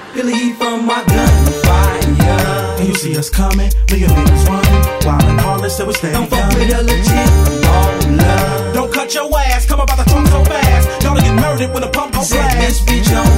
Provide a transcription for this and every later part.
Feel the heat from my gunfire. And you see us coming, million niggas running, wild and heartless, so we steady Don't fuck coming. with a legit baller. Don't cut your ass, come about the trunk so fast. Y'all get murdered when the pump goes Set this blast. bitch on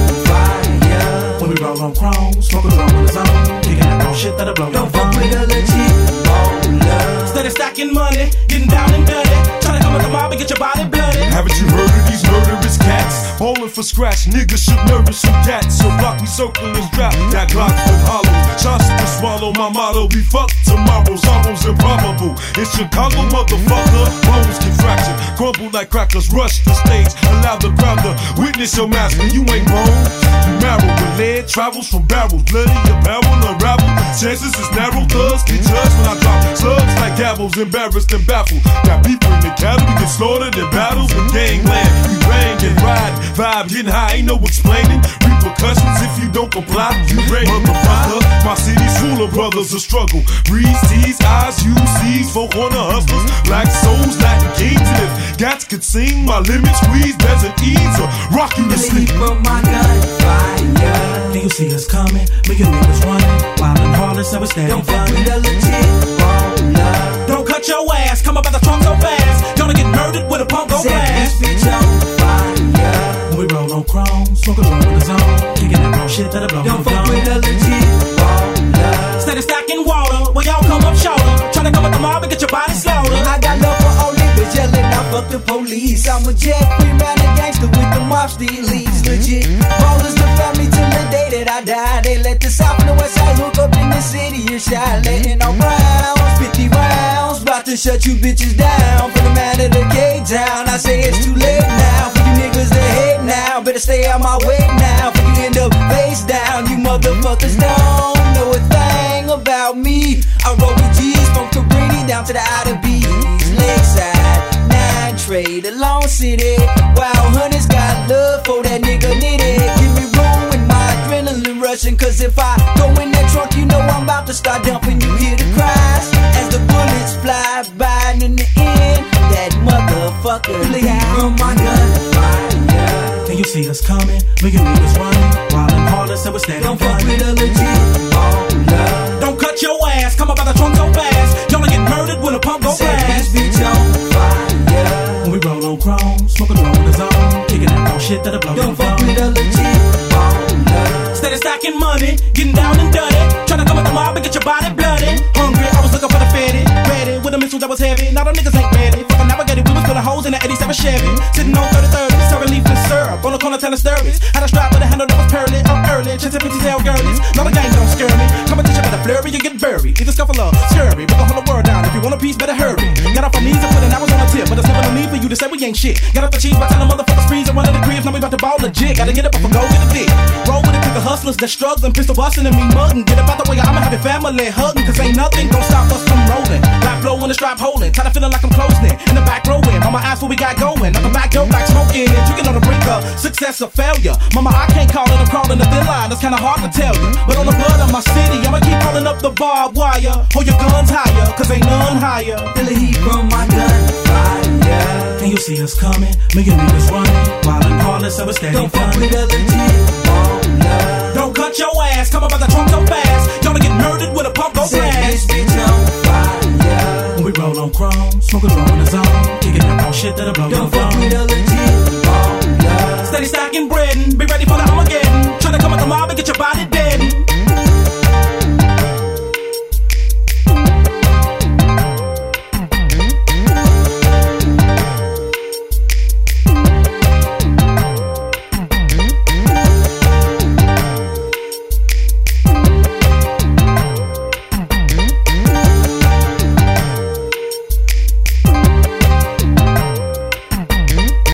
fire. When we roll on chrome, smoke a drum in the zone, kicking that raw shit that'll blow your Don't fuck phone. with a legit baller. Steady stacking money, getting down and dirty. Tryna come with the mob and get your body bloody. Haven't you heard of these murderous cats? Falling for scratch, niggas should nervous some cats. So block we circle and strap, that Glock with hollow. Shots to swallow, my motto be fuck tomorrow's almost improbable. In Chicago, motherfucker, bones get fractured. Crumble like crackers, rush the stage. Allow the crowd to witness your master. You ain't wrong, you marrow. When lead travels from barrels, bloody apparel unravel. Chances is narrow, thugs get judged when I drop slugs like gavels, embarrassed and baffled. Got people in the cattle, we get slaughtered in battles with gangland. We bang and ride, vibe getting high, ain't no explaining. Repercussions if you don't comply, you ready, motherfucker. My city's full of brothers of struggle. Breeze, T's, I's, UC's, folk on the hustlers. Black souls, Latin kings, and if gats could sing, my limit squeeze, desert ease, or rock you to Feel the sleep. heat from my gunfire. And you see us coming, million niggas running, wild and heartless, so we steady Don't fuck coming. with a legit baller. Don't cut your ass, come about the trunk so fast. Y'all get murdered when the pump goes Set this blast. bitch on fire. When we roll on chrome, smoke a drum in the zone, kicking that raw shit that'll blow your Don't fuck phone. with a legit baller. Steady stacking water, when y'all come up shorter. Tryna come with the mob and get your body slaughtered. I got love for all niggas yelling out fuck the police. I'm a Jeffrey man, a gangster with the mobster elites. Legit ballers, the family till the day that I die. They let the South and the West Side hook up in the city and shine. Letting off rounds, 50 rounds. About to shut you bitches down. For the man of the K-Town, I say it's too late now. For you niggas to hate now, better stay out my way now. For you end up face down, you motherfuckers don't know a thing about me. I roll with G's from Cabrini down to the Outer Beach, Lakeside, 9 Trade, Long City. Wild Hunters got love for that nigga nitty. Give me room with my adrenaline rushing, cause if I go in that trunk, you know I'm about to start dumping. You hear the cries as the bullets fly by, and in the end, that motherfucker leave from my gunfire. And you see us coming, million niggas running, wild and heartless, so we steady Don't fuck coming. with a legit baller. Don't cut your ass, come about the trunk so fast. Y'all get murdered when the pump goes Set this blast. bitch on fire. When we roll on chrome, smoke a drum in the zone, kicking that raw shit that'll blow your Don't fuck phone. with a legit baller. Steady stacking money, getting down and dirty. Tryna come with the mob and get your body bloody. Hungry, I was looking for the fatty, ready with a missile that was heavy. Now the niggas ain't ready. Fucking navigated, we was putting holes in the 87 Chevy. Sitting on 30-30, serving leafless syrup on the corner telling stories. Had a strap with a handle that was pearly, up early, chasing 50-tail girlies. Now the gang don't scare me. Competition better flurry, you get buried. Either scuffle or scurry, but the whole world down. If you want a piece, better hurry. Got off our knees and put an hours on the tip, but there's never no need for you to say we ain't shit. Got off the cheese by telling motherfuckers freeze and one of the cribs. Now we about to ball legit. Gotta get up off a go get a dick. Roll with it, pick the hustlers that struggling, pistol busting and me mugging. Get up out the way, I'ma have your family hugging, cause ain't nothing gon' stop us from rolling. Black flow in the strap holding, tired of feeling like I'm closing it. In the back row in, mama ask what we got going. Up the back door like smoking and drinking on the brink of success or failure. Mama, I can't call it, I'm crawling the thin line, that's kinda hard to tell you. But on the blood of my city, I'ma keep calling up the barbed wire. Hold your guns higher, cause ain't none higher. Feel the heat from my gunfire. And you see us coming, million niggas running, wild and heartless, so we steady Don't fuck coming. with a legit baller. Don't cut your ass, come about the trunk so fast. Y'all get murdered when the pump goes Set this blast. bitch on fire. When we roll on chrome, smoke a drum in the zone, kicking that raw shit that'll blow your Don't fuck phone. with a legit